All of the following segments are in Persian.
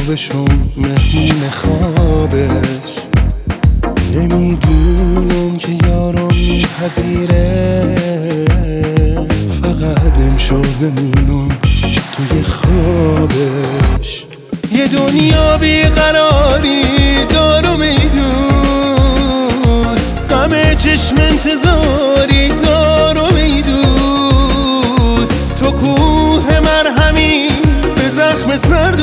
بشم مهمون خوابش. نمیدونم که یارم میپذیره، فقط امشب بمونم توی خوابش. یه دنیا بیقراری دارم ای دوست، غم چشم انتظاری دارم ای دوست. تو کوه مرهمی به زخم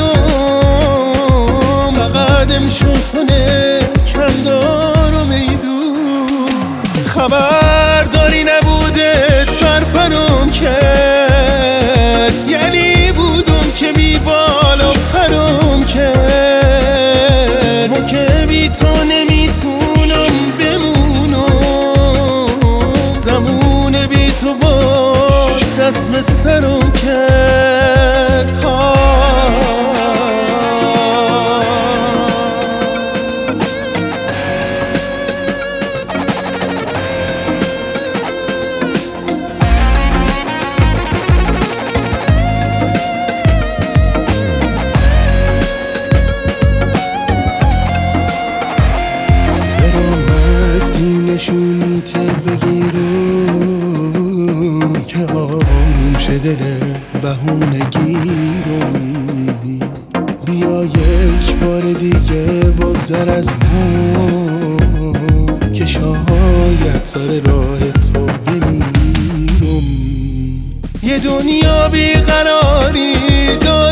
سردم، فقط امشب تو کم دارم ای دوست. خبرداری نبودت برپرم کرد، یعنی بودم که بی بالا پرم کرد. من که بی تو نمیتونم بمونم، زمون بی تو باز دست به سرم کرد. نشونیت بگیرم که آروم شه دل بهونه گیرم. بیا یک بار دیگه بگذر از ما، که شاید سر راه تو بمیرم. یه دنیا بیقراری